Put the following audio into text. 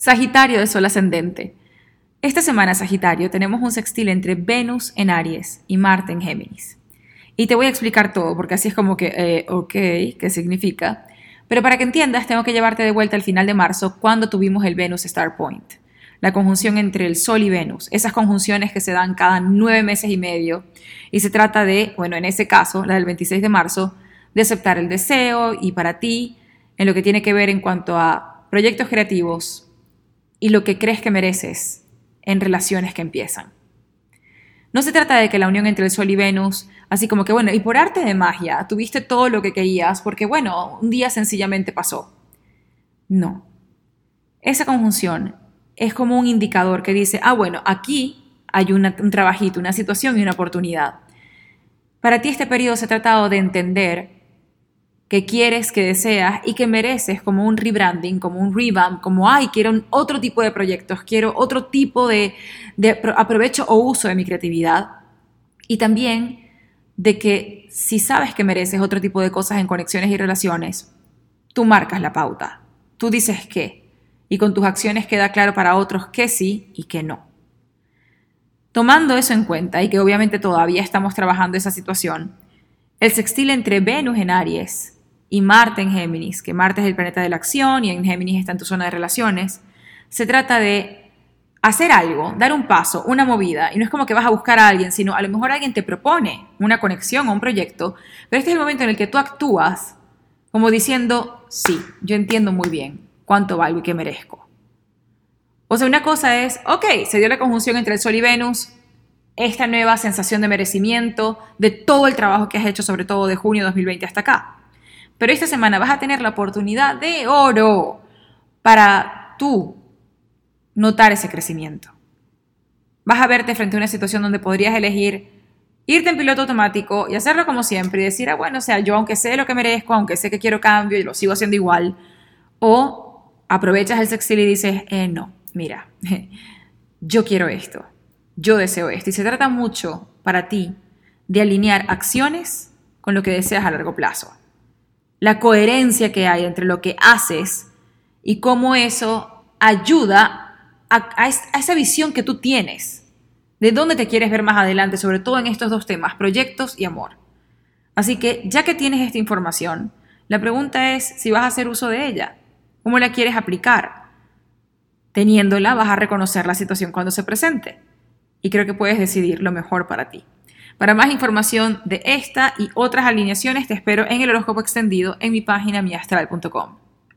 Sagitario de Sol ascendente. Esta semana, Sagitario, tenemos un sextil entre Venus en Aries y Marte en Géminis. Y te voy a explicar todo, porque así es como que, ¿qué significa? Pero para que entiendas, tengo que llevarte de vuelta al final de marzo, cuando tuvimos el Venus Star Point. La conjunción entre el Sol y Venus. Esas conjunciones que se dan cada 9 meses y medio. Y se trata de, bueno, en ese caso, la del 26 de marzo, de aceptar el deseo y para ti, en lo que tiene que ver en cuanto a proyectos creativos, y lo que crees que mereces en relaciones que empiezan. No se trata de que la unión entre el Sol y Venus, así como que, bueno, y por arte de magia, tuviste todo lo que querías porque, bueno, un día sencillamente pasó. No. Esa conjunción es como un indicador que dice, bueno, aquí hay un trabajito, una situación y una oportunidad. Para ti este periodo se ha tratado de entender que quieres, que deseas y que mereces, como un rebranding, como un revamp, como quiero otro tipo de proyectos, quiero otro tipo de aprovecho o uso de mi creatividad. Y también de que si sabes que mereces otro tipo de cosas en conexiones y relaciones, tú marcas la pauta, tú dices qué, y con tus acciones queda claro para otros que sí y que no. Tomando eso en cuenta, y que obviamente todavía estamos trabajando esa situación, el sextil entre Venus en Aries y Marte en Géminis, que Marte es el planeta de la acción y en Géminis está en tu zona de relaciones, se trata de hacer algo, dar un paso, una movida, y no es como que vas a buscar a alguien, sino a lo mejor alguien te propone una conexión o un proyecto, pero este es el momento en el que tú actúas como diciendo, sí, yo entiendo muy bien cuánto valgo y qué merezco. O sea, una cosa es, se dio la conjunción entre el Sol y Venus, esta nueva sensación de merecimiento, de todo el trabajo que has hecho, sobre todo de junio de 2020 hasta acá. Pero esta semana vas a tener la oportunidad de oro para tú notar ese crecimiento. Vas a verte frente a una situación donde podrías elegir irte en piloto automático y hacerlo como siempre y decir, yo aunque sé lo que merezco, aunque sé que quiero cambio y lo sigo haciendo igual, o aprovechas el sextil y dices, no, mira, yo quiero esto, yo deseo esto. Y se trata mucho para ti de alinear acciones con lo que deseas a largo plazo. La coherencia que hay entre lo que haces y cómo eso ayuda a esa visión que tú tienes de dónde te quieres ver más adelante, sobre todo en estos dos temas, proyectos y amor. Así que ya que tienes esta información, la pregunta es si vas a hacer uso de ella. ¿Cómo la quieres aplicar? Teniéndola, vas a reconocer la situación cuando se presente. Y creo que puedes decidir lo mejor para ti. Para más información de esta y otras alineaciones, te espero en el horóscopo extendido en mi página miastral.com.